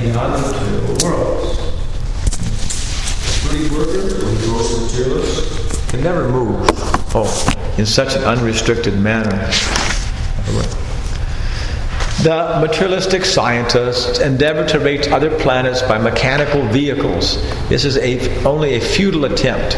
beyond the material worlds. Free workers or gross materialists can never move in such an unrestricted manner. The materialistic scientists endeavor to reach other planets by mechanical vehicles. This is only a futile attempt.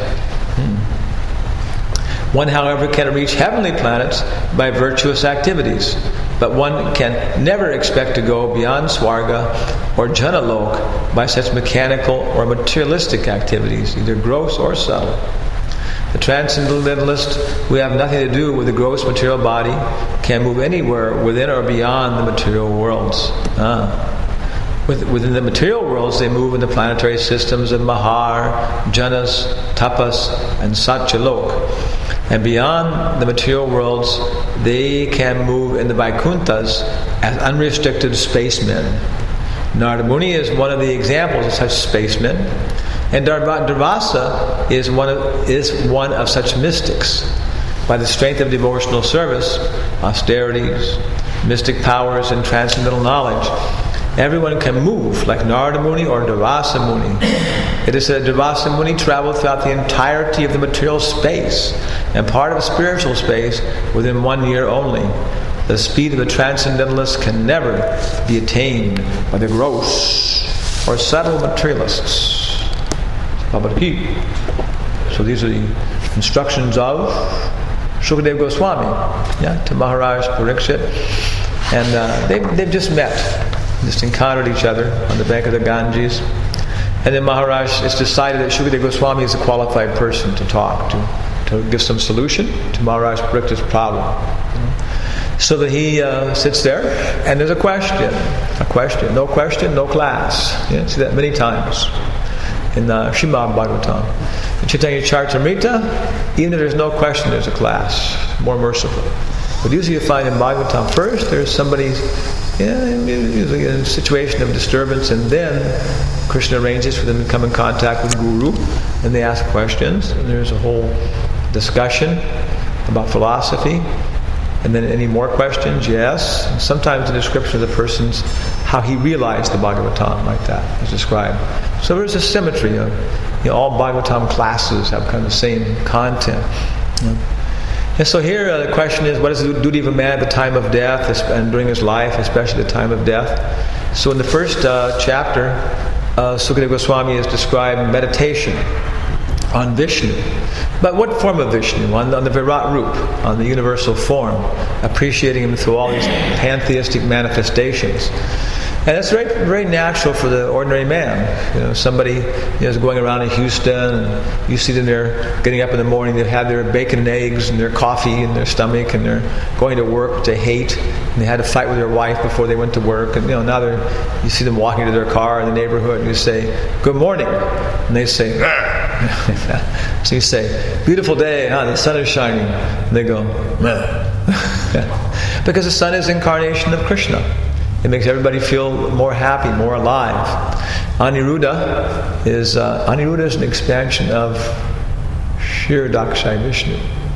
One, however, can reach heavenly planets by virtuous activities, but one can never expect to go beyond Swarga or Janalok by such mechanical or materialistic activities, either gross or subtle. The transcendentalists, who have nothing to do with the gross material body, can move anywhere within or beyond the material worlds. Within the material worlds, they move in the planetary systems of Mahar, Janas, Tapas, and Satyalok. And beyond the material worlds, they can move in the Vaikunthas as unrestricted spacemen. Narada Muni is one of the examples of such spacemen. And Durvasa is one of such mystics. By the strength of devotional service, austerities, mystic powers, and transcendental knowledge, everyone can move like Narada Muni or Durvasa Muni. It is said Durvasa Muni traveled throughout the entirety of the material space and part of spiritual space within 1 year only. The speed of the transcendentalists can never be attained by the gross or subtle materialists. So these are the instructions of Shukadeva Goswami to Maharaj Parikshit. And they've just met, just encountered each other on the bank of the Ganges. And then Maharaj has decided that Shukadeva Goswami is a qualified person to talk to give some solution to Maharaj Parikshit's problem. So that he sits there, and there's a question, no question, no class. See that many times in Srimad Bhagavatam. In Chaitanya Charitamrita, even if there's no question, there's a class, more merciful. But usually you find in Bhagavatam, first there's somebody usually in a situation of disturbance, and then Krishna arranges for them to come in contact with Guru, and they ask questions, and there's a whole discussion about philosophy. And then any more questions? Yes. And sometimes the description of the person's, how he realized the Bhagavatam, like that is described. So there's a symmetry of, all Bhagavatam classes have kind of the same content. And so here the question is, what is the duty of a man at the time of death and during his life, especially the time of death? So in the first chapter, Sukadeva Goswami has described meditation on Vishnu. But what form of Vishnu? On the Virat Rup, on the universal form, appreciating him through all these pantheistic manifestations. And it's very, very natural for the ordinary man. Somebody is going around in Houston, and you see them there getting up in the morning, they have their bacon and eggs and their coffee in their stomach, and they're going to work, which they hate, and they had to fight with their wife before they went to work, and now you see them walking to their car in the neighborhood, and you say, "Good morning," and they say, "Argh." So you say, "Beautiful day, the sun is shining," and they go, "Meh." Because the sun is incarnation of Krishna. It makes everybody feel more happy, more alive. Aniruddha is an expansion of Kshirodakshai Vishnu.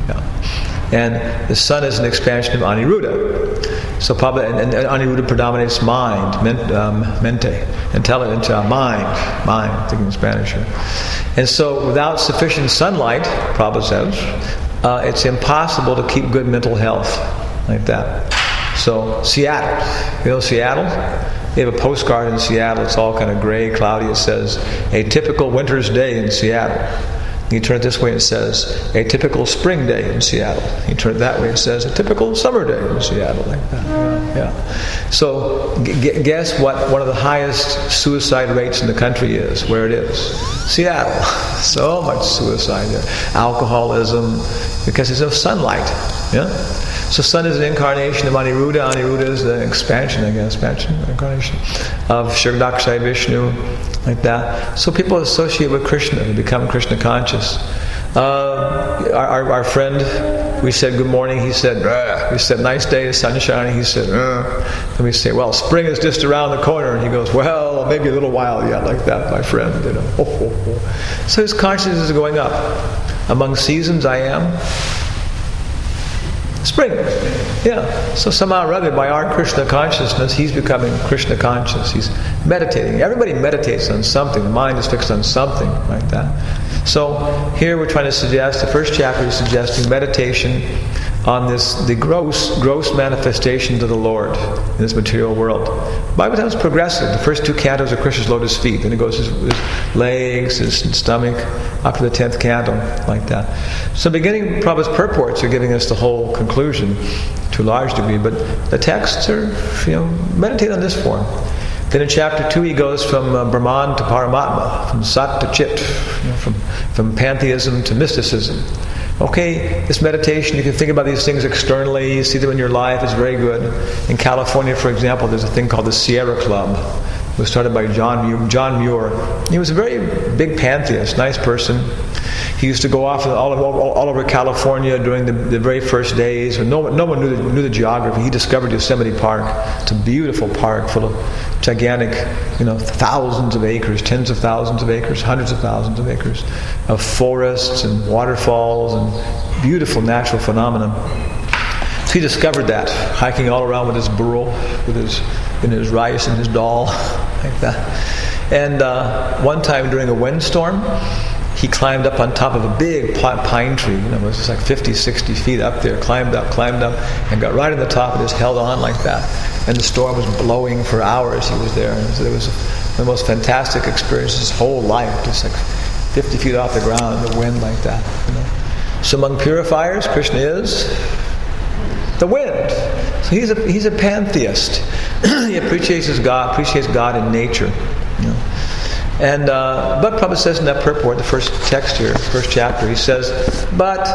And the sun is an expansion of Aniruddha. So and Aniruddha predominates mind, mente, intelligence, mind, thinking in Spanish here. And so without sufficient sunlight, Prabhupada says, it's impossible to keep good mental health like that. So Seattle, Seattle? They have a postcard in Seattle. It's all kind of gray, cloudy. It says, "A typical winter's day in Seattle." You turn it this way, it says, "A typical spring day in Seattle." You turn it that way, it says, "A typical summer day in Seattle," like that. So guess what one of the highest suicide rates in the country is, where it is? Seattle. So much suicide there. Alcoholism, because there's no sunlight. So sun is an incarnation of Aniruddha. Aniruddha is the expansion, incarnation of Kshirodakshai Vishnu, like that. So people associate with Krishna, they become Krishna conscious. Our friend, we said good morning, he said, "Rah." We said nice day, the sun shining, he said, and we say, "Well, spring is just around the corner," and he goes, "Well, maybe a little while yet," like that, my friend. So his consciousness is going up. Among seasons I am. Spring. Yeah. So somehow or other, by our Krishna consciousness, he's becoming Krishna conscious. He's meditating. Everybody meditates on something. The mind is fixed on something like that. So here we're trying to suggest, the first chapter is suggesting meditation on the gross manifestations of the Lord in this material world. The Bible tells us progressive. The first 2 cantos are Krishna's lotus feet. Then it goes his legs, his stomach, up to the 10th canto, like that. So beginning Prabhupada's purports are giving us the whole conclusion to a large degree, but the texts are, meditate on this form. Then in chapter 2 he goes from Brahman to Paramatma, from Sat to Chit, from pantheism to mysticism. Okay, this meditation, you can think about these things externally, you see them in your life, it's very good. In California, for example, there's a thing called the Sierra Club. It was started by John Muir. He was a very big pantheist, nice person. He used to go off all over California during the very first days when no one knew the geography. He discovered Yosemite Park. It's a beautiful park full of gigantic, thousands of acres, tens of thousands of acres, hundreds of thousands of acres of forests and waterfalls and beautiful natural phenomena. So he discovered that, hiking all around with his burro, with his rice and his dal, like that. And one time during a windstorm, he climbed up on top of a big pine tree. It was just like 50, 60 feet up there. Climbed up, and got right on the top and just held on like that. And the storm was blowing for hours. He was there. And so it was the most fantastic experience his whole life, just like 50 feet off the ground in the wind like that. So among purifiers, Krishna is the wind. So he's a pantheist. He appreciates God in nature. And but Prabhupada says in that purport, the first text here, first chapter, he says, but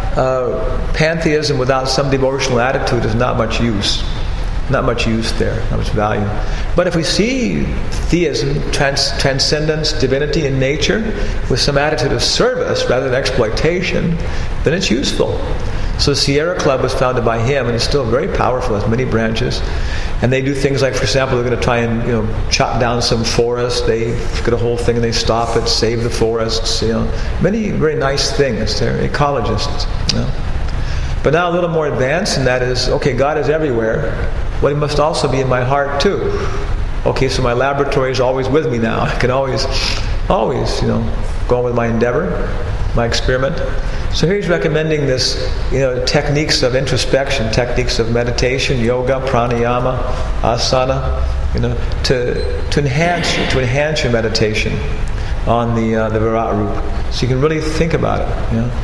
pantheism without some devotional attitude is not much use. Not much use there, not much value. But if we see theism, transcendence, divinity in nature, with some attitude of service rather than exploitation, then it's useful. So the Sierra Club was founded by him, and it's still very powerful. It has many branches. And they do things like, for example, they're going to try and chop down some forest. They get a whole thing and they stop it, save the forests. Many very nice things. They're ecologists. But now a little more advanced in that is, okay, God is everywhere. Well, He must also be in my heart too. Okay, so my laboratory is always with me now. I can always, go on with my endeavor, my experiment. So here he's recommending this, techniques of introspection, techniques of meditation, yoga, pranayama, asana, to enhance your meditation on the Virat Rupa. So you can really think about it.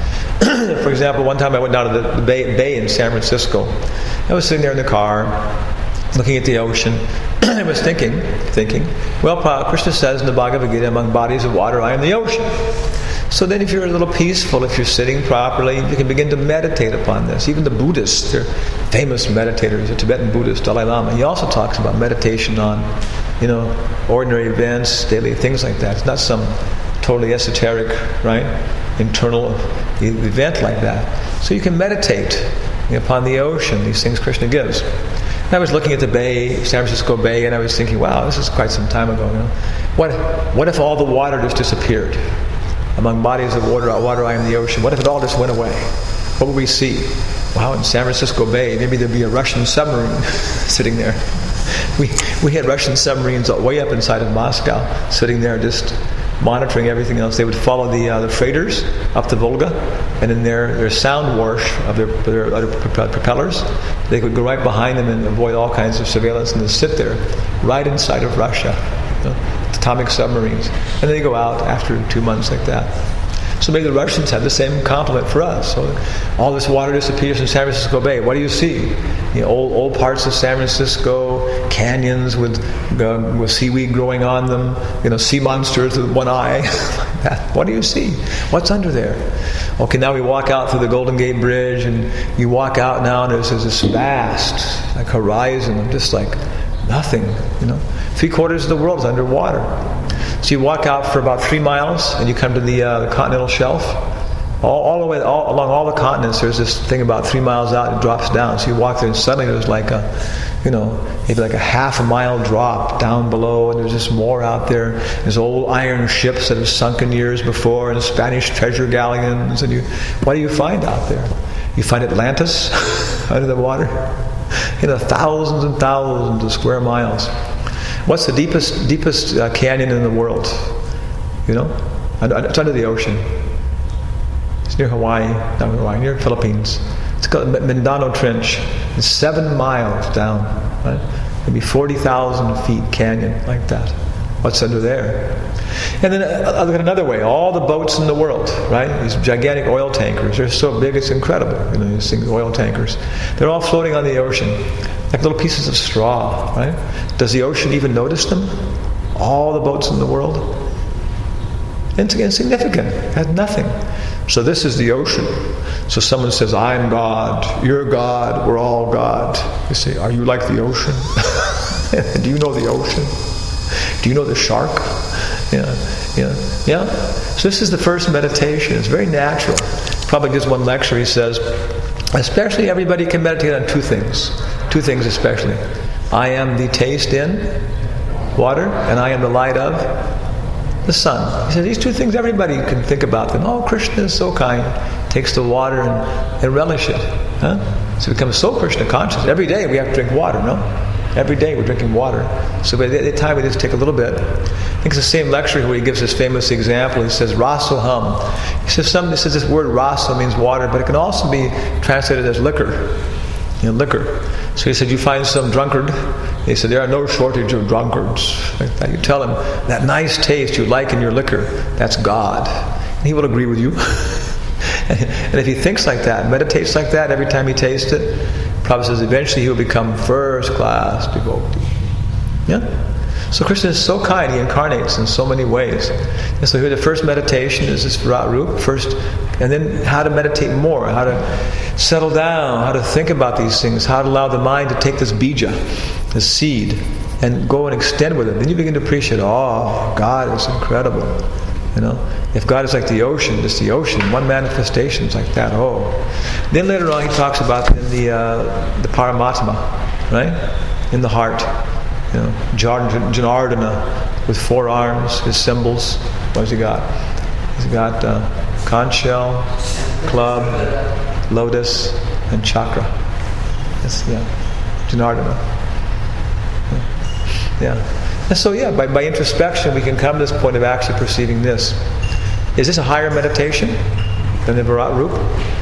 For example, one time I went down to the bay in San Francisco. I was sitting there in the car, looking at the ocean. I was thinking, well, Krishna says in the Bhagavad Gita, among bodies of water, I am the ocean. So then if you're a little peaceful, if you're sitting properly, you can begin to meditate upon this. Even the Buddhists, they're famous meditators, the Tibetan Buddhist, Dalai Lama. He also talks about meditation on, ordinary events, daily things like that. It's not some totally esoteric, right, internal event like that. So you can meditate upon the ocean, these things Krishna gives. And I was looking at the bay, San Francisco Bay, and I was thinking, wow, this is quite some time ago. What if all the water just disappeared? Among bodies of water I am the ocean. What if it all just went away? What would we see? Wow, in San Francisco Bay, maybe there'd be a Russian submarine sitting there. We had Russian submarines way up inside of Moscow, sitting there just monitoring everything else. They would follow the freighters up the Volga, and in their sound wash of their propellers, they would go right behind them and avoid all kinds of surveillance, and just sit there, right inside of Russia. Atomic submarines. And then they go out after 2 months like that. So maybe the Russians have the same compliment for us. So all this water disappears in San Francisco Bay. What do you see? Old parts of San Francisco, canyons with seaweed growing on them, sea monsters with one eye. What do you see? What's under there? Okay, now we walk out through the Golden Gate Bridge, and you walk out now, and there's this vast horizon of just nothing, 3/4 of the world is underwater. So you walk out for about 3 miles, and you come to the continental shelf. All the way along all the continents, there's this thing about 3 miles out, it drops down. So you walk there, and suddenly there's maybe a half a mile drop down below, and there's just more out there. There's old iron ships that have sunken years before, and Spanish treasure galleons. And what do you find out there? You find Atlantis under the water. Thousands and thousands of square miles. What's the deepest canyon in the world? It's under the ocean. It's near Hawaii, near the Philippines. It's called Mindanao Trench. It's 7 miles down, right? Maybe 40,000 feet canyon, like that. What's under there? And then look at another way. All the boats in the world, right? These gigantic oil tankers. They're so big, it's incredible. These things, oil tankers. They're all floating on the ocean, like little pieces of straw, right? Does the ocean even notice them? All the boats in the world? Insignificant. It has nothing. So this is the ocean. So someone says, I'm God, you're God, we're all God. You say, are you like the ocean? Do you know the ocean? Do you know the shark? Yeah. So this is the first meditation. It's very natural. Probably gives one lecture, he says, especially everybody can meditate on 2 things. 2 things especially. I am the taste in water, and I am the light of the sun. He said these 2 things everybody can think about them. Oh, Krishna is so kind. Takes the water and relish it. Huh? So it becomes so Krishna conscious. Every day we have to drink water, no? Every day we're drinking water. So by the time we just take a little bit. I think it's the same lecture where he gives this famous example. He says, rasoham. He says this word rasa means water, but it can also be translated as liquor. Liquor. So he said, you find some drunkard. He said, there are no shortage of drunkards. Like that. You tell him, that nice taste you like in your liquor, that's God. And he will agree with you. And if he thinks like that, meditates like that every time he tastes it, Prabhupada says eventually he will become first-class devotee. Yeah? So Krishna is so kind, he incarnates in so many ways. And so here the first meditation is this Virat Rup, first, and then how to meditate more, how to settle down, how to think about these things, how to allow the mind to take this bija, this seed, and go and extend with it. Then you begin to appreciate, oh, God is incredible. If God is like the ocean, just the ocean, one manifestation is like that. Oh, then later on he talks about the Paramatma, right? In the heart, Janardana with 4 arms, his symbols. What has he got? He's got conch shell, club, lotus, and chakra. That's Janardana. Yeah. And so by introspection we can come to this point of actually perceiving this. Is this a higher meditation than the Virat Rup?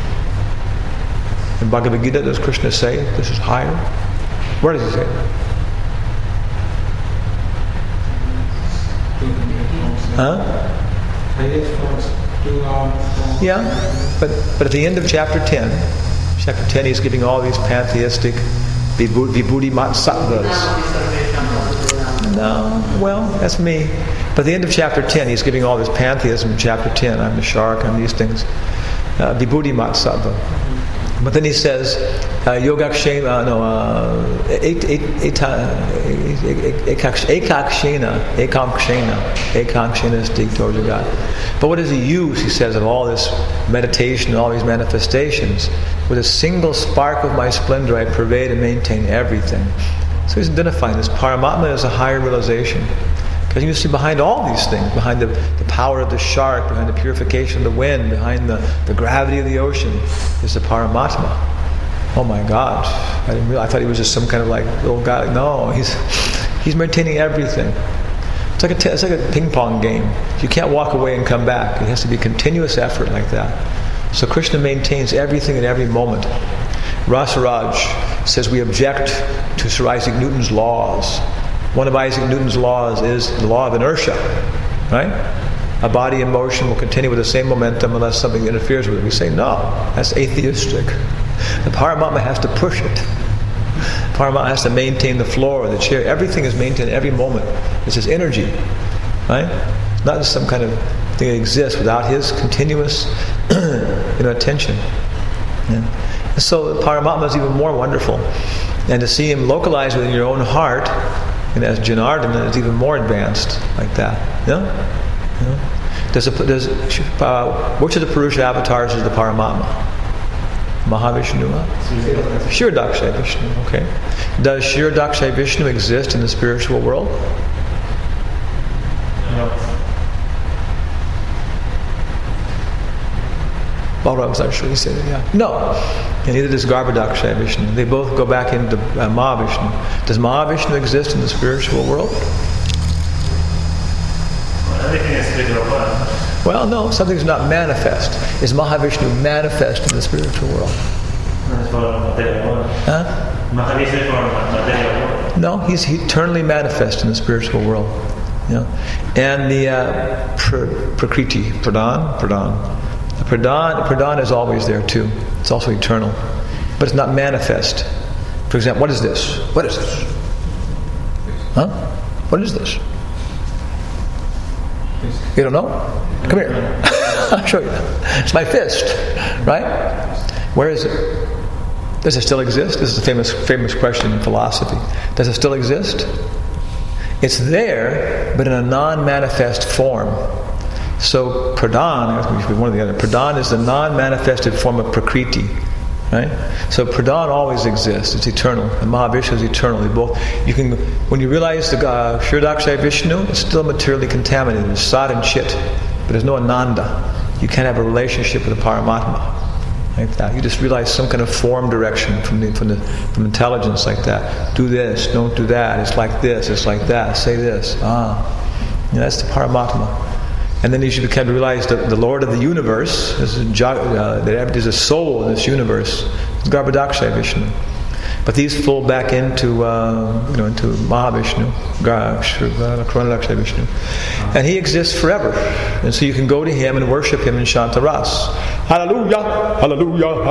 In Bhagavad Gita does Krishna say this is higher? Where does he say it? Huh? Yeah, but at the end of chapter 10 he's giving all these pantheistic vibhuti mattattvas. No, well, that's me. But at the end of chapter 10, he's giving all this pantheism in chapter 10. I'm the shark, I'm these things. Vibhuti matsattva. But then he says, Yogakshema, Ekanksena Stigto Jagat. But what does he use, he says, of all this meditation and all these manifestations? With a single spark of my splendor, I pervade and maintain everything. So he's identifying this Paramatma as a higher realization. Because you see behind all these things, behind the power of the shark, behind the purification of the wind, behind the gravity of the ocean, is the Paramatma. Oh my God. I didn't realize, I thought he was just some kind of like little guy. No, he's maintaining everything. It's like a ping pong game. You can't walk away and come back. It has to be continuous effort like that. So Krishna maintains everything at every moment. Rasaraj says we object to Sir Isaac Newton's laws. One of Isaac Newton's laws is the law of inertia, right? A body in motion will continue with the same momentum unless something interferes with it. We say, no, that's atheistic. The Paramatma has to push it. Paramatma has to maintain the floor, the chair. Everything is maintained every moment. It's his energy, right? Not just some kind of thing that exists without his continuous attention. Yeah. And so the Paramatma is even more wonderful. And to see him localized within your own heart, and as Janardana, is even more advanced like that. Yeah? Which of the Purusha avatars is the Paramatma? Mahavishnu? Shirdakshay Vishnu. Okay. Does Shirdakshay Vishnu exist in the spiritual world? No. Balaram's not sure he said it, yeah. No. And neither does Garbhodakshaya Vishnu. They both go back into Mahavishnu. Does Mahavishnu exist in the spiritual world? Everything is spiritual world. Well, no, something's not manifest. Is Mahavishnu manifest in the spiritual world? It's for material world. Huh? Mahavishnu is for material world. No, he's eternally manifest in the spiritual world. Yeah. And the Prakriti, Pradhan. The Pradhan is always there too. It's also eternal. But it's not manifest. For example, what is this? What is this? Huh? What is this? You don't know? Come here. I'll show you. It's my fist, right? Where is it? Does it still exist? This is a famous question in philosophy. Does it still exist? It's there, but in a non-manifest form. So Pradhan, one or the other. Pradhan is the non-manifested form of Prakriti, right? So Pradhan always exists. It's eternal. And Mahavishnu is eternal. They both. You can, when you realize the Kshirodakshaya Vishnu, it's still materially contaminated. It's Sat and Chit, but there's no Ananda. You can't have a relationship with the Paramatma. Like that. You just realize some kind of form direction from intelligence like that. Do this, don't do that. It's like this, it's like that. Say this. That's the Paramatma. And then you should begin to realize that the Lord of the universe, there's a soul in this universe. It's Garbhodakshaya Vishnu. But these flow back into Mahavishnu, Kshirodakshaya Vishnu. And he exists forever. And so you can go to him and worship him in Shantaras. Hallelujah, hallelujah,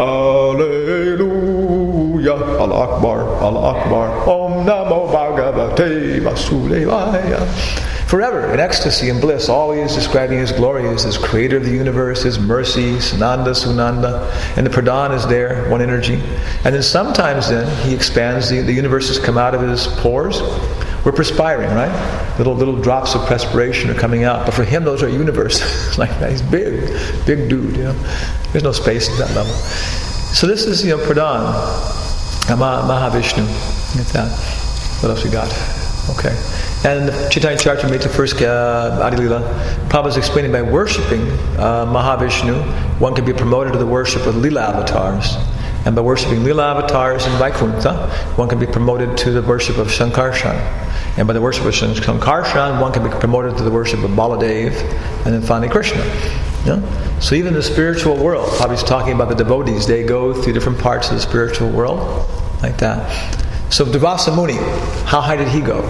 hallelujah, Allah Akbar, Allah Akbar, Om Namo Bhagavate Vasudevaya. Forever, in ecstasy and bliss, always describing his glory as this creator of the universe, his mercy, Sananda, Sunanda, and the Pradhan is there, one energy. And then sometimes he expands, the universes come out of his pores. We're perspiring, right? Little drops of perspiration are coming out. But for him, those are universes. Like that. He's big dude, There's no space at that level. So this is, Pradhan, Mahavishnu. Get that. What else we got? Okay. And the Chaitanya Charitamrita, first Adi Lila, Prabhupada is explaining by worshipping Mahavishnu, one can be promoted to the worship of Lila avatars. And by worshipping Lila avatars in Vaikuntha, one can be promoted to the worship of Shankarshan. And by the worship of Shankarshan, one can be promoted to the worship of Baladev, and then finally Krishna. So even the spiritual world, Prabhupada is talking about the devotees, they go through different parts of the spiritual world, like that. So Durvasa Muni, how high did he go?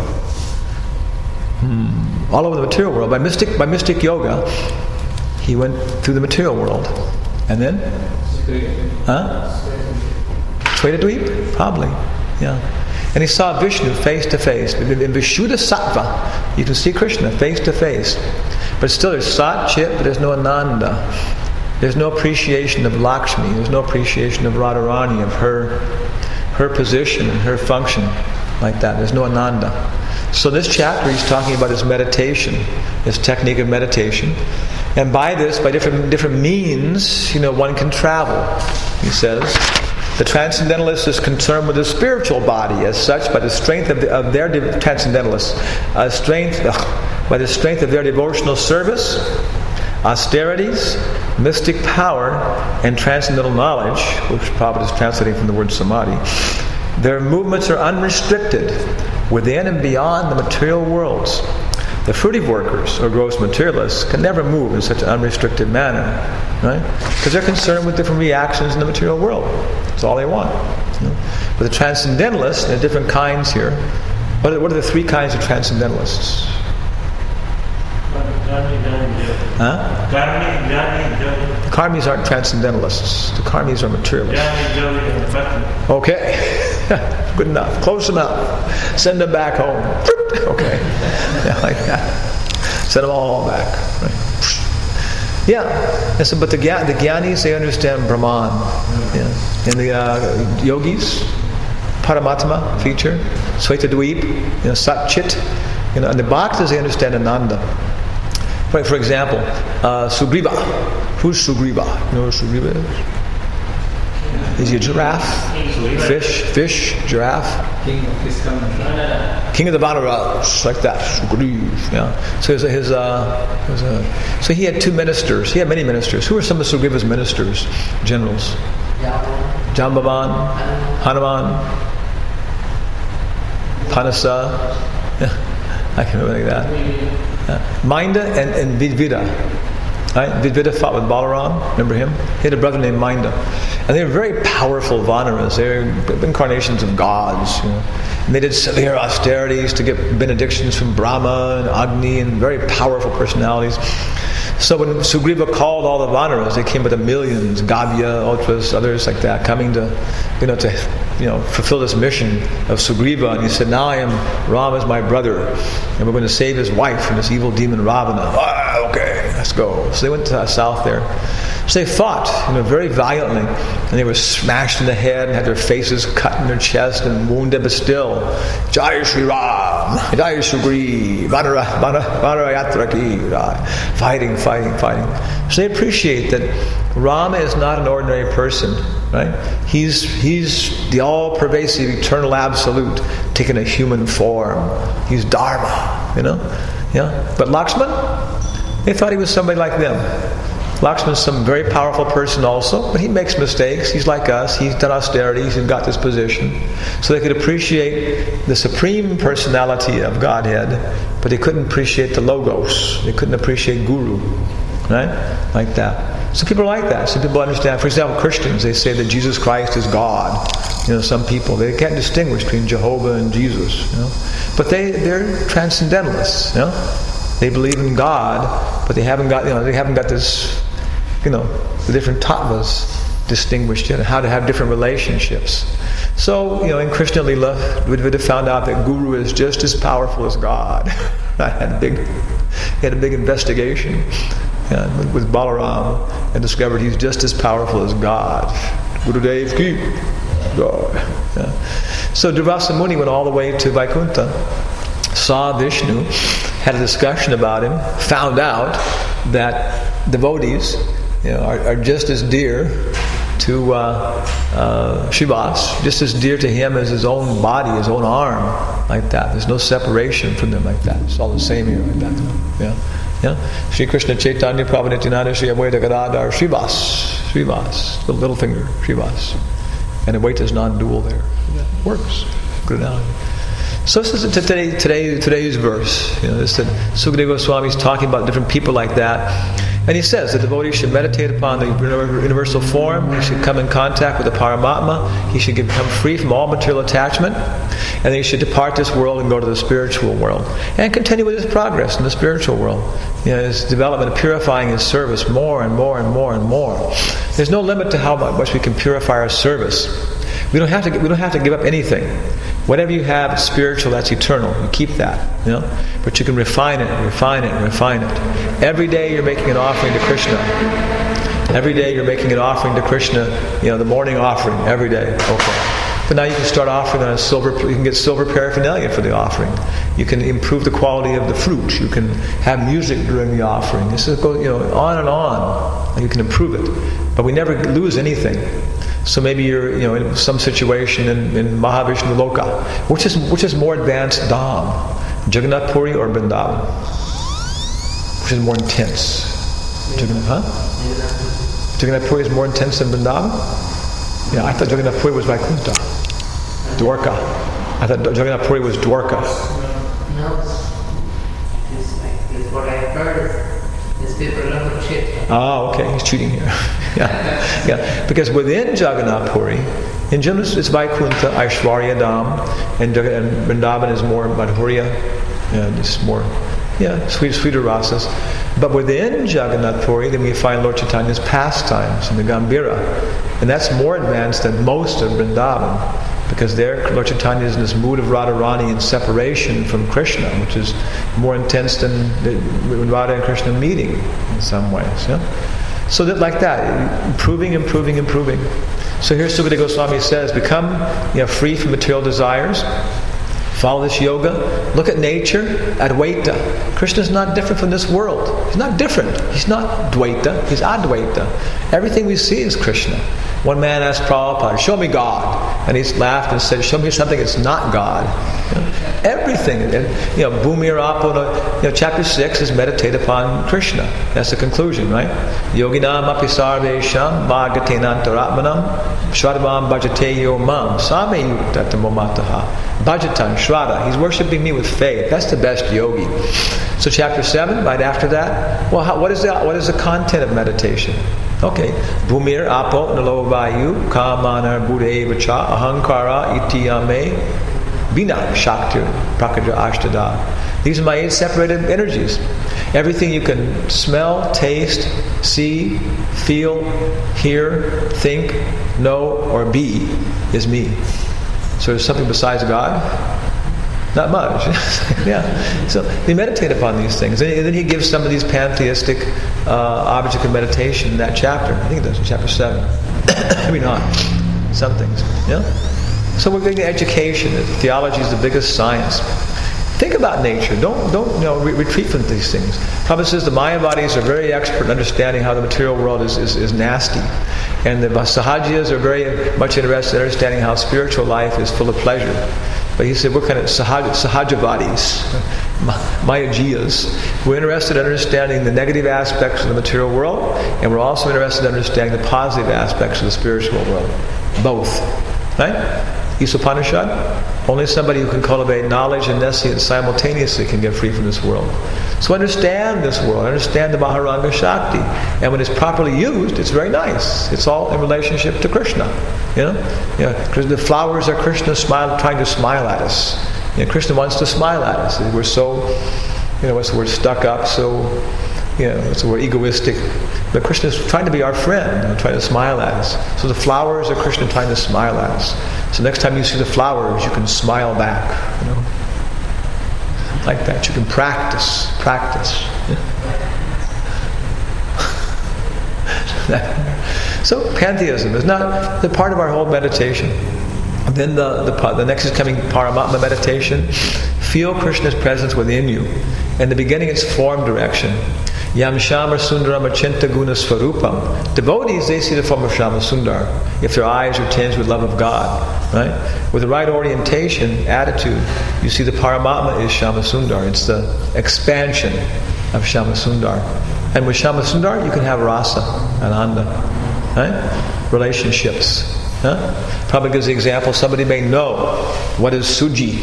All over the material world. By mystic yoga, he went through the material world. And then? Shvetadweep? Probably. Yeah. And he saw Vishnu face to face. In Vishuddha Sattva, you can see Krishna face to face. But still there's Sat, Chit, but there's no Ananda. There's no appreciation of Lakshmi. There's no appreciation of Radharani, of her position and her function. Like that. There's no Ananda. So this chapter he's talking about his meditation, his technique of meditation. And by different means, one can travel. He says, the transcendentalist is concerned with the spiritual body as such by the strength of their transcendentalists, by the strength of their devotional service, austerities, mystic power, and transcendental knowledge, which Prabhupada is translating from the word samadhi. Their movements are unrestricted within and beyond the material worlds. The fruitive workers or gross materialists can never move in such an unrestricted manner, right? Because they're concerned with different reactions in the material world. That's all they want. But the transcendentalists, there are different kinds here. What are the three kinds of transcendentalists? The karmis aren't transcendentalists. The karmis are materialists. Okay. Good enough. Close enough. Send them back home. Okay. Yeah, like that. Send them all back. Right. Yeah. And so, but the Gyanis, they understand Brahman. Yeah. And the yogis, Paramatma feature, Shvetadweep, Sat Chit. And the Bhaktas, they understand Ananda. Right, for example, Sugriva. Who's Sugriva? You know who Sugriva is? Is he a giraffe? Fish, giraffe. King of the Vanaras, like that. Sugriva. Yeah. So so he had 2 ministers. He had many ministers. Who were some of Sugriva's ministers, generals? Jambavan, Hanuman, Panasa. Yeah. I can remember like that. Minda and Vidvida. Right? Vidvida fought with Balaram. Remember him? He had a brother named Minda. And they were very powerful Vanaras. They were incarnations of gods. And they did severe austerities to get benedictions from Brahma and Agni and very powerful personalities. So when Sugriva called all the Vanaras, they came with the millions, Gavya, Otras, others like that, coming to fulfill this mission of Sugriva. And he said, now Ram is my brother, and we're going to save his wife from this evil demon Ravana. Okay, let's go. So they went to the south there. So they fought, very valiantly, and they were smashed in the head and had their faces cut in their chest and wounded, but still, Jai Shri Ram, Jai Sugriva, Vanara Yatra Ki, fighting. So they appreciate that Rama is not an ordinary person, right? He's the all-pervasive, eternal absolute, taking a human form. He's Dharma, Yeah. But Lakshman, they thought he was somebody like them. Lakshman's some very powerful person also, but he makes mistakes. He's like us. He's done austerities. He's got this position. So they could appreciate the supreme personality of Godhead, but they couldn't appreciate the Logos. They couldn't appreciate Guru, right? Like that. So people are like that. Some people understand. For example, Christians, they say that Jesus Christ is God. Some people, they can't distinguish between Jehovah and Jesus. But they're transcendentalists. They believe in God, but they haven't got this. The different tattvas distinguished yet, and how to have different relationships. So, in Krishna Lila, Vidvida found out that Guru is just as powerful as God. He had a big investigation with Balaram and discovered he's just as powerful as God. Gurudev ki God. So Durvasa Muni went all the way to Vaikuntha, saw Vishnu, had a discussion about him, found out that devotees are just as dear to Srivas, just as dear to him as his own body, his own arm, like that. There's no separation from them like that. It's all the same here, like that. Yeah. Sri Krishna Chaitanya Prabhu Nityananda Sri Advaita Gadadhar Srivas, the little finger, Srivas. And Advaita is non-dual there. It works. Good analogy. So this is today's verse. This that Sukadeva Goswami is talking about different people like that. And he says the devotee should meditate upon the universal form. He should come in contact with the Paramatma. He should become free from all material attachment. And then he should depart this world and go to the spiritual world. And continue with his progress in the spiritual world. His development of purifying his service more and more and more and more. There's no limit to how much we can purify our service. We don't have to give up anything. Whatever you have is spiritual, that's eternal. You keep that, But you can refine it. Every day you're making an offering to Krishna. Every day you're making an offering to Krishna. The morning offering every day. Okay. But now you can start offering on you can get silver paraphernalia for the offering. You can improve the quality of the fruit. You can have music during the offering. This is on and on. You can improve it. But we never lose anything. So maybe you're in some situation in Mahavishnu Loka, which is more advanced Dham, Jagannath Puri or Vrindavan, which is more intense. Jagannath Puri is more intense than Vrindavan? Yeah, I thought Jagannath Puri was Vaikuntha, Dwarka. I thought Jagannath Puri was Dwarka. No, it's what I heard. People love to cheat. Oh, okay, he's cheating here. yeah. Because within Jagannath Puri, in general it's Vaikuntha, Aishwarya Dham, and Vrindavan is more Madhurya, it's more, sweeter rasas. But within Jagannath Puri, then we find Lord Chaitanya's pastimes and the Gambhira, and that's more advanced than most of Vrindavan. Because there, Lord Chaitanya is in this mood of Radharani in separation from Krishna, which is more intense than when Radha and Krishna meeting in some ways. So that like that, improving. So here Sukadeva Goswami says, become free from material desires. Follow this yoga. Look at nature. Advaita. Krishna is not different from this world. He's not different. He's not Dvaita. He's Advaita. Everything we see is Krishna. One man asked Prabhupada, show me God. And he laughed and said, show me something that's not God. Everything. And, Bhumir Apo, chapter 6 is meditate upon Krishna. That's the conclusion, right? Yoginam api sarvesham bhagatenantaratmanam shradvam bhajate yomam same yuktatamomataha bhajatan shraddha. He's worshipping me with faith. That's the best yogi. So chapter 7, right after that, well, what is the content of meditation? Okay. Bhumir apo nalo vayu kamana buddheva cha ahankara itiyame Bina Shaktir Prakaja Ashtada. These are my 8 separated energies. Everything you can smell, taste, see, feel, hear, think, know, or be is me. So there's something besides God? Not much. Yeah. So we meditate upon these things. And then he gives some of these pantheistic objects of meditation in that chapter. I think that's in chapter 7. Maybe not. Some things. Yeah? So we're getting education. Theology is the biggest science. Think about nature. Don't retreat from these things. Prabhupada says the Mayavadis are very expert in understanding how the material world is nasty. And the Sahajiyas are very much interested in understanding how spiritual life is full of pleasure. But he said we're kind of Sahajavadis, Mayajiyas. We're interested in understanding the negative aspects of the material world, and we're also interested in understanding the positive aspects of the spiritual world. Both. Right? Isopanishad, only somebody who can cultivate knowledge and nescience simultaneously can get free from this world. So understand this world, understand the Maharanga Shakti. And when it's properly used, it's very nice. It's all in relationship to Krishna. Because the flowers are Krishna trying to smile at us. Krishna wants to smile at us. We're so, what's the word, stuck up, so, what's the word, egoistic. But Krishna is trying to be our friend, trying to smile at us. So the flowers are Krishna trying to smile at us. So next time you see the flowers, you can smile back. Like that. You can practice. So pantheism is not the part of our whole meditation. Then the next is coming Paramatma meditation. Feel Krishna's presence within you. In the beginning, it's form direction. Yam Shama Sundaram Achinta Guna Swarupam. Devotees, they see the form of Shama Sundar if their eyes are tinged with love of God. Right? With the right orientation, attitude, you see the Paramatma is Shama Sundar. It's the expansion of Shama Sundar. And with Shama Sundar, you can have rasa, ananda. Right? Relationships. Probably gives the example, somebody may know what is suji,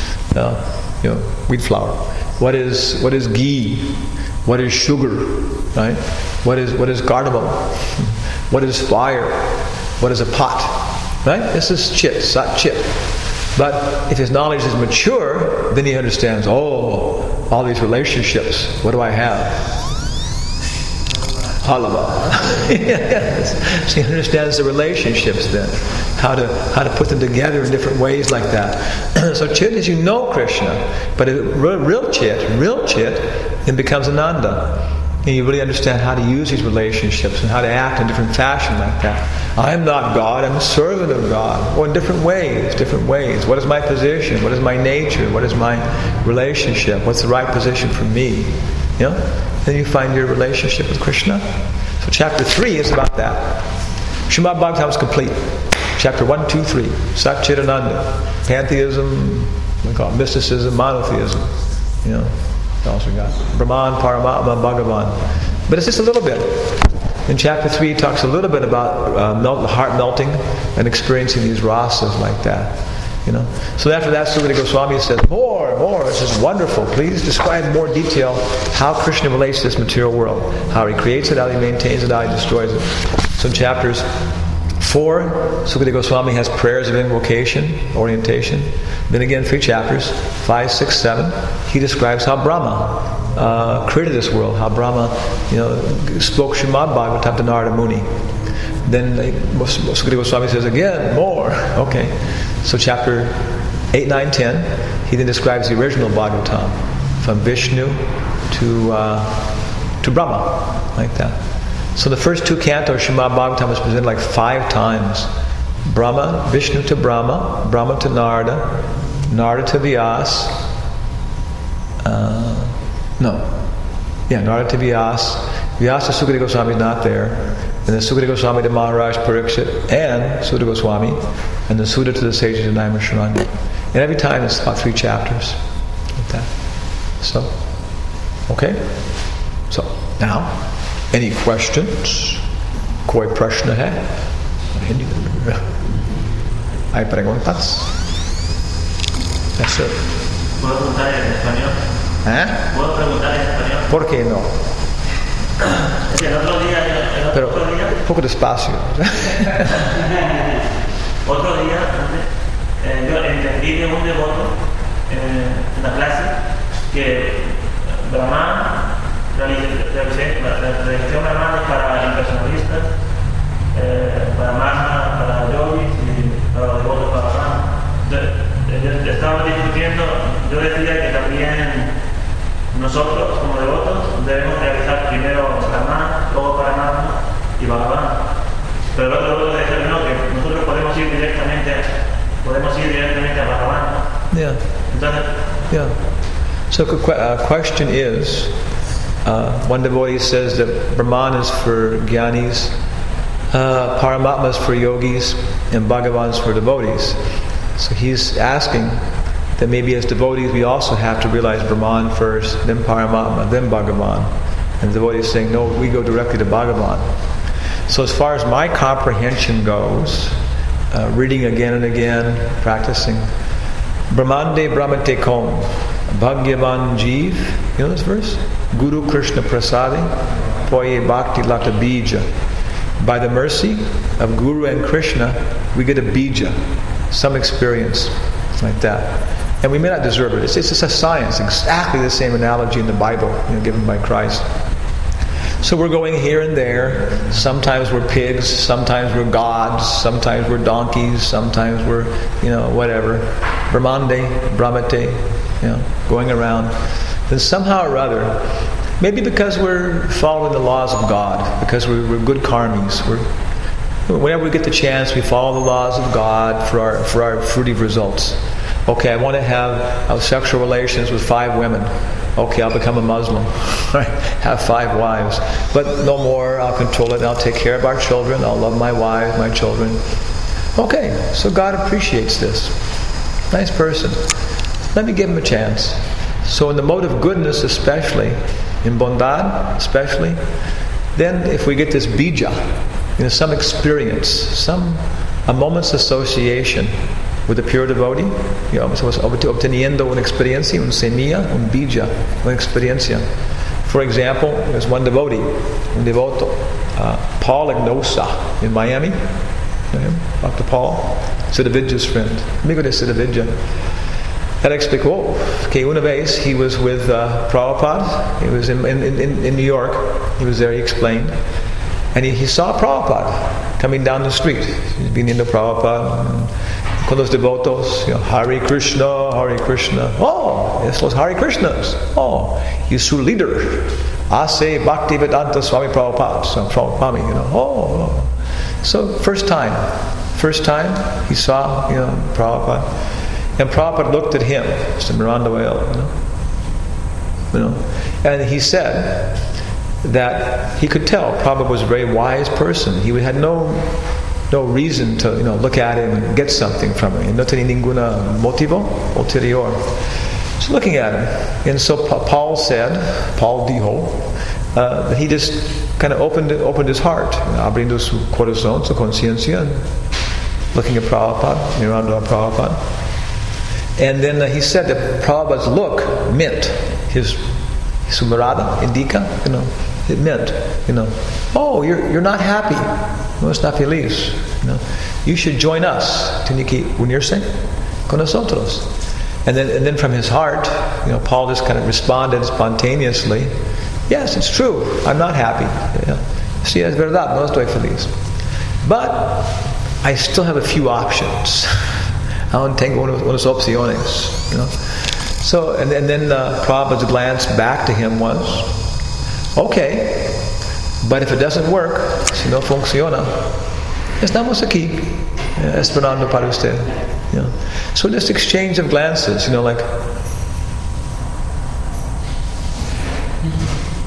wheat flour. What is ghee? What is sugar? Right? What is cardamom? What is fire? What is a pot? Right? This is chit, sat chit. But if his knowledge is mature, then he understands, all these relationships. What do I have? Halava. Yes. So he understands the relationships then. How to put them together in different ways like that. So chit is Krishna. But real chit, then becomes Ananda. And you really understand how to use these relationships and how to act in different fashion like that. I'm not God, I'm a servant of God. Or in different ways. What is my position? What is my nature? What is my relationship? What's the right position for me? Then you find your relationship with Krishna. So chapter 3 is about that. Srimad Bhagavatam is complete. Chapter 1, 2, 3. Sat Chit Ananda. Pantheism, we call it mysticism, monotheism. What else we got? Brahman, Paramatma, Bhagavan. But it's just a little bit. In chapter 3 he talks a little bit about heart melting and experiencing these rasas like that. So after that, Sukadeva Goswami says, more, this is wonderful. Please describe in more detail how Krishna relates to this material world. How he creates it, how he maintains it, how he destroys it. So in chapters 4, Sukadeva Goswami has prayers of invocation, orientation. Then again, 3 chapters, 5, 6, 7, he describes how Brahma created this world, how Brahma, spoke Srimad Bhagavatam to Narada Muni. Then Sukadeva Goswami says again, more. Okay. So chapter 8, 9, 10, he then describes the original Bhagavatam from Vishnu to Brahma, like that. So the first 2 cantos, Srimad Bhagavatam is presented like 5 times. Brahma, Vishnu to Brahma, Brahma to Narada, Narada to Vyas. Narada to Vyas. Vyasa Sukadeva Goswami is not there. and the Sukadeva Goswami to Maharaj Parikshit, and Sutta Goswami, and the Sutta to the sages of Naimisharanya. And every time it's about 3 chapters. Like that. So, okay? So, now, any questions? Koi prashna hai? Hay preguntas? Yes, sir. ¿Puedo preguntar en español? ¿Puedo preguntar en español? ¿Por qué no? Es que el otro día... Pero, un poco despacio. Otro día, yo entendí de un devoto en la clase que Brahman, la religión Brahman es para impersonalistas, para Mahas, para yogis y para los devotos para Brahman. Estaba discutiendo, yo decía que también nosotros como devotos debemos realizar primero Brahman, luego Paramatma y Bhagavan. Pero el otro devoto decía no, que nosotros podemos ir directamente a Bhagavan. Yeah. Entonces, Yeah. So question is, one devotee says that Brahman is for jnanis, Paramatma is for yogis, and Bhagavan is for devotees. So he's asking that maybe as devotees we also have to realize Brahman first, then Paramatma, then Bhagavan. And the devotee is saying, no, we go directly to Bhagavan. So as far as my comprehension goes, reading again and again, practicing, Brahmande Brahmate Kom, Bhagyavan Jeev, you know this verse? Guru Krishna Prasadi, Poye Bhakti Lata Bija. By the mercy of Guru and Krishna, we get a bija, some experience, like that. And we may not deserve it. It's just a science, exactly the same analogy in the Bible, given by Christ. So we're going here and there. Sometimes we're pigs, sometimes we're gods, sometimes we're donkeys, sometimes we're, whatever. Brahmande, Brahmate, going around. Then somehow or other, maybe because we're following the laws of God, because we're good karmis. Whenever we get the chance, we follow the laws of God for our fruitive results. Okay, I want to have sexual relations with 5 women. Okay, I'll become a Muslim. Right? Have 5 wives. But no more, I'll control it, I'll take care of our children, I'll love my wives, my children. Okay, so God appreciates this. Nice person. Let me give him a chance. So in the mode of goodness especially, in bondad especially, then if we get this bija, some experience, a moment's association with a pure devotee, obteniendo una experiencia, un semilla, un bija, una experiencia. For example, there's one devotee, un devoto, Paul Ignosa in Miami, Dr. Paul, Siddhavidya's friend, amigo de Siddhavidya. Él explicó que una vez he was with Prabhupada, he was in New York, he was there, he explained, and he saw Prabhupada coming down the street. He's viniendo Prabhupada con los devotos, Hare Krishna, Hare Krishna. Oh, es los Hare Krishnas. Oh, he's su líder. Ase Bhaktivedanta Swami Prabhupada. So Prabhupada, Oh. So first time he saw, Prabhupada. And Prabhupada looked at him, mirando él, and he said that he could tell Prabhupada was a very wise person. He had no reason to look at him and get something from him. No tenía ninguna motivo ulterior. So looking at him, and so Paul dijo that he just kind of opened his heart, abriendo su corazón, su conciencia, looking at Prabhupada, mirando a Prabhupada. And then he said that Prabhupada's look meant, su mirada indica, it meant, oh, you're not happy, no estás feliz, you should join us, tiene que unirse con nosotros. And then from his heart, Paul just kind of responded spontaneously, yes, it's true, I'm not happy. Sí, es verdad, no estoy feliz. But I still have a few options. Aún tengo unas opciones, So, and then Prabhupada's glance back to him was, okay, but if it doesn't work, si no funciona, estamos aquí, esperando para usted. So this exchange of glances, like,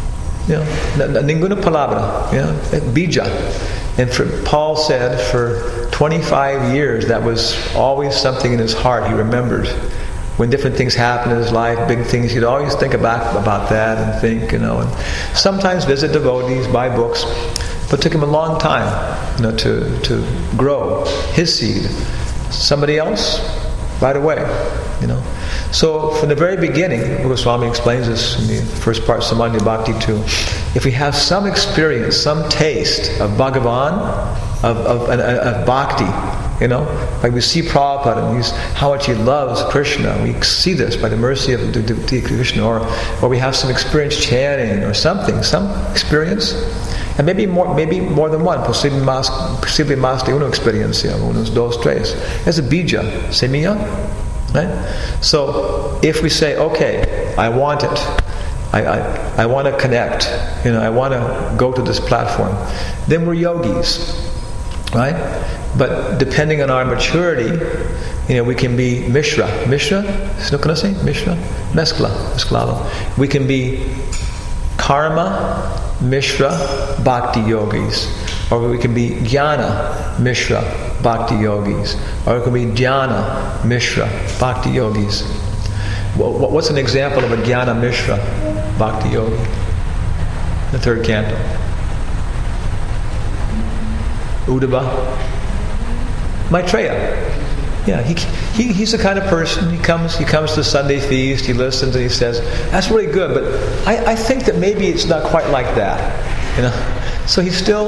Ninguna palabra, bija. And Paul said for 25 years that was always something in his heart he remembered. When different things happened in his life, big things, he'd always think about that and think, and sometimes visit devotees, buy books, but it took him a long time, to grow his seed. Somebody else, right away, So from the very beginning, Goswami explains this in the first part, Samanya Bhakti 2. If we have some experience, some taste of Bhagavan, of Bhakti, like we see Prabhupada and how much he loves Krishna. We see this by the mercy of the Krishna, or we have some experience chanting or something, some experience, and maybe more than one. Possibly más de una experiencia, unos dos, tres. It's a bija, semilla, right? So if we say, okay, I want it, I want to connect, I want to go to this platform, then we're yogis, right? But depending on our maturity, we can be Mishra. Mishra? No conoce? Mishra? Mezclado. We can be Karma Mishra Bhakti Yogis. Or we can be Jnana Mishra Bhakti Yogis. Or it can be Dhyana Mishra Bhakti Yogis. What's an example of a Jnana Mishra Bhakti Yogi? The third canto. Uddhava. Maitreya. Yeah, he's the kind of person, he comes to the Sunday feast, he listens and he says, that's really good, but I think that maybe it's not quite like that. So he's still,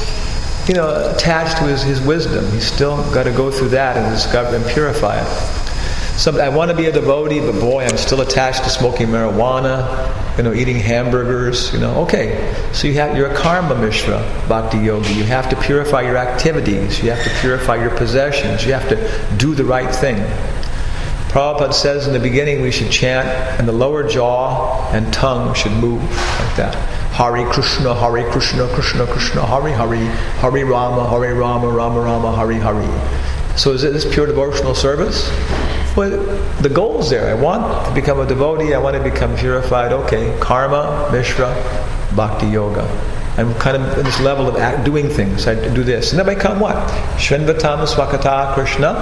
attached to his wisdom. He's still got to go through that and discover and purify it. I want to be a devotee, but boy, I'm still attached to smoking marijuana, eating hamburgers, Okay, so you're a karma mishra bhakti yogi. You have to purify your activities. You have to purify your possessions. You have to do the right thing. Prabhupada says in the beginning we should chant, and the lower jaw and tongue should move like that. Hare Krishna, Krishna Krishna, Hare Hare, Hare Rama, Rama Rama, Hare Hare. So is this pure devotional service? Well, the goal's there. I want to become a devotee. I want to become purified. Okay, karma, mishra, bhakti yoga. I'm kind of at this level of doing things. I do this. And then I become what? Shrinvatam swakata Krishna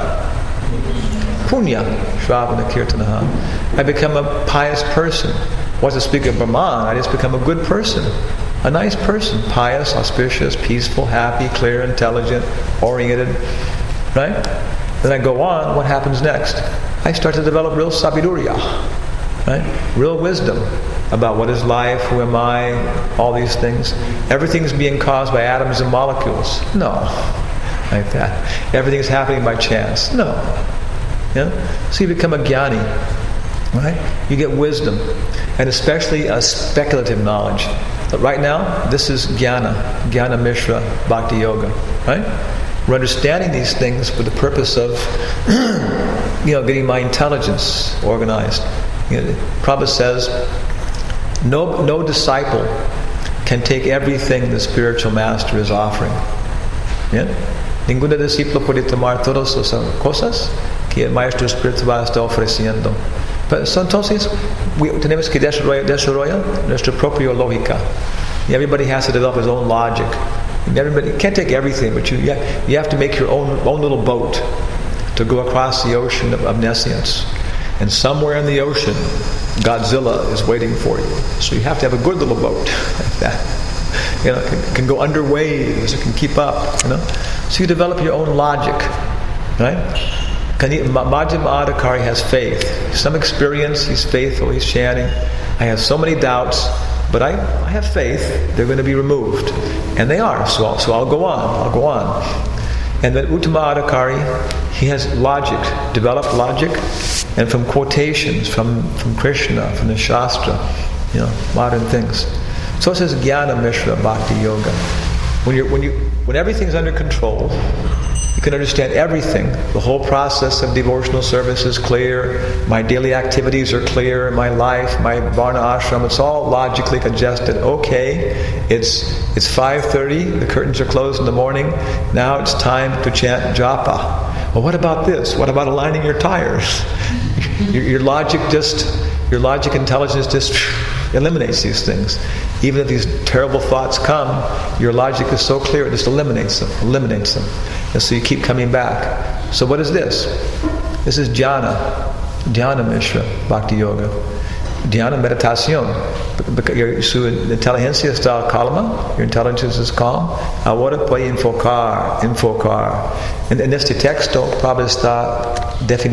punya shravana kirtanaha. I become a pious person. Once I speak of Brahman, I just become a good person. A nice person. Pious, auspicious, peaceful, happy, clear, intelligent, oriented. Right? Then I go on, what happens next? I start to develop real sabidurya, right? Real wisdom about what is life, who am I, all these things. Everything's being caused by atoms and molecules. No. Like that. Everything's happening by chance. No. So you become a jnani, right? You get wisdom, and especially a speculative knowledge. But right now, this is jnana mishra bhakti yoga, right? We're understanding these things for the purpose of, getting my intelligence organized. Prabhupada says, no disciple can take everything the spiritual master is offering. Ninguna discípulo puede tomar todas las cosas que el maestro espiritual está ofreciendo. Pero entonces, tenemos que desarrollar nuestra propia lógica. Everybody has to develop his own logic. Everybody can't take everything, but you have to make your own little boat to go across the ocean of omniscience. And somewhere in the ocean, Godzilla is waiting for you. So you have to have a good little boat like that. It can go under waves. It can keep up. So you develop your own logic, right? Madhyama Adhikari has faith. Some experience. He's faithful. He's chanting. I have so many doubts. But I have faith they're going to be removed. And they are. So I'll go on. And then Uttama Adhikari, he has logic, developed logic, and from quotations, from Krishna, from the Shastra, modern things. So it says Jnana Mishra Bhakti Yoga. When everything's under control, you can understand everything. The whole process of devotional service is clear. My daily activities are clear. My life, my varna ashram, it's all logically congested. Okay, it's 5:30. The curtains are closed in the morning. Now it's time to chant japa. Well, what about this? What about aligning your tires? Your logic intelligence just eliminates these things. Even if these terrible thoughts come, your logic is so clear it just eliminates them. And so you keep coming back. So what is this? This is Dhyana Mishra, Bhakti Yoga. Dhyana, meditación. Su inteligencia está calma, your intelligence is calm. Ahora puede enfocar. En este texto, Prabhupada está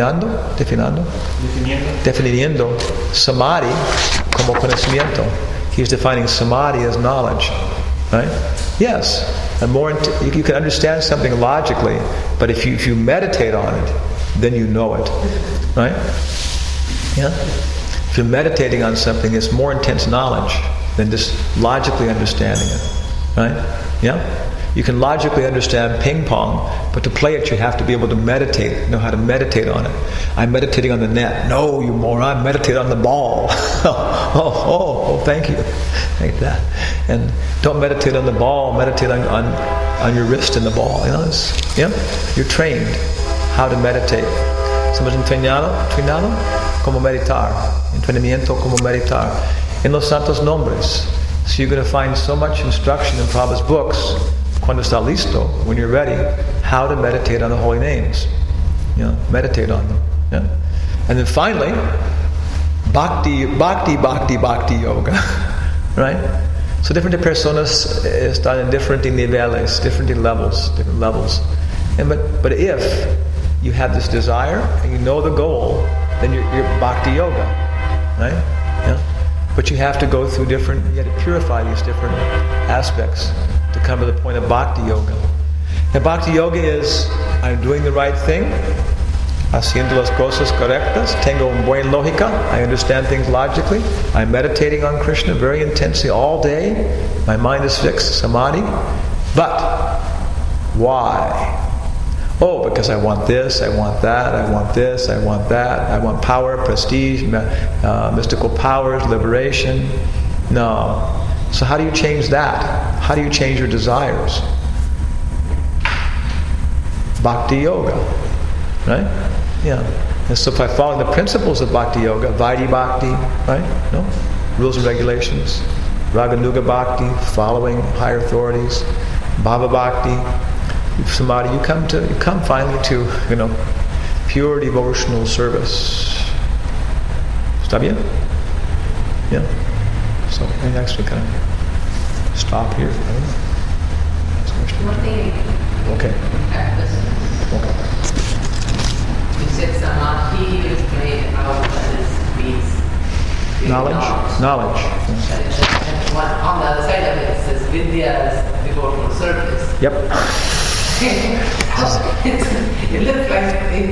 definiendo samadhi como conocimiento. He's defining samadhi as knowledge, right? Yes, and more you can understand something logically, but if you meditate on it, then you know it, right? Yeah. If you're meditating on something, it's more intense knowledge than just logically understanding it, right? Yeah. You can logically understand ping pong, but to play it, you have to be able to meditate, know how to meditate on it. I'm meditating on the net. No, you moron, meditate on the ball. oh, thank you. Like that. And don't meditate on the ball, meditate on your wrist and the ball. You know, you're trained how to meditate. Somos entrenado como meditar. Entrenamiento como meditar. En los santos nombres. So you're going to find so much instruction in Prabhupada's books, cuando está listo, when you're ready, how to meditate on the holy names. Meditate on them. Yeah? And then finally, bhakti yoga. Right? So different personas están en different niveles, different levels. But if you have this desire and you know the goal, then you're bhakti yoga. Right? Yeah? But you have to go through you have to purify these different aspects to come to the point of bhakti yoga. And bhakti yoga is, I'm doing the right thing, haciendo las cosas correctas, tengo un buen lógica, I understand things logically, I'm meditating on Krishna very intensely all day, my mind is fixed, samadhi. But why? Oh, because I want this, I want that, I want this, I want that, I want power, prestige, mystical powers, liberation. No. So how do you change that? How do you change your desires? Bhakti yoga. Right? Yeah. And so by following the principles of Bhakti yoga, Vaidhi Bhakti, right? No? Rules and regulations. Raganuga Bhakti, following higher authorities. Bhava Bhakti, samadhi, you come finally to, pure devotional service. Está bien? Yeah. So next we kind of stop here. One thing. Okay. Okay. You said samadhi is made out of means Knowledge. On the other side of it, it says vidya is devotional service. Yep. It looks like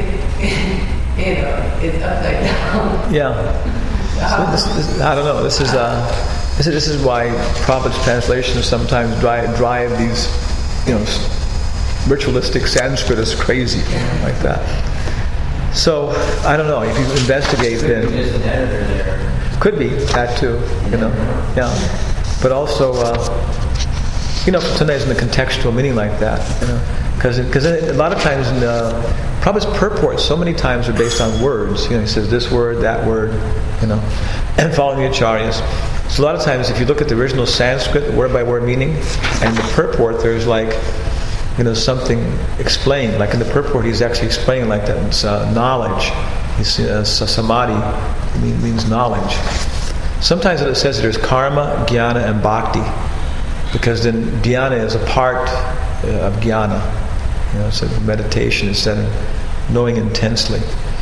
it's upside down. Yeah. So this, I don't know. This is why Prabhupada's translations sometimes drive these, ritualistic Sanskrit crazy, like that. So I don't know. If you investigate, then could be that too. Yeah. But also, sometimes in the contextual meaning like that, because a lot of times in Prabhupada's purports, so many times are based on words. He says this word, that word, and following the acharyas. So a lot of times, if you look at the original Sanskrit, word by word meaning, and the purport, there's something explained. Like in the purport, he's actually explaining like that. It's knowledge. Samadhi means knowledge. Sometimes it says there's karma, jnana, and bhakti, because then dhyana is a part of jnana. It's a meditation instead of knowing intensely.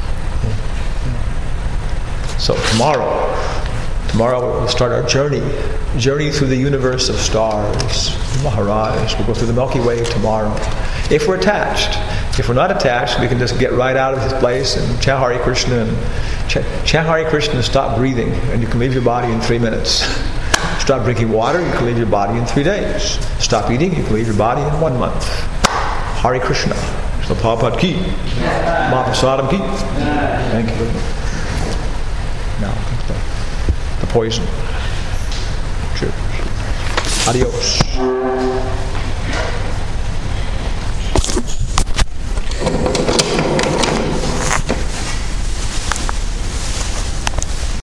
So tomorrow we'll start our journey through the universe of stars. Maharaj, we'll go through the Milky Way tomorrow. If we're attached. If we're not attached, we can just get right out of this place and chant Hare Krishna and stop breathing, and you can leave your body in 3 minutes. Stop drinking water, you can leave your body in 3 days. Stop eating, you can leave your body in 1 month. Hare Krishna. So Prabhupada ki. Mahaprasadam ki. Thank you. Now, the poison. Cheers. Adios.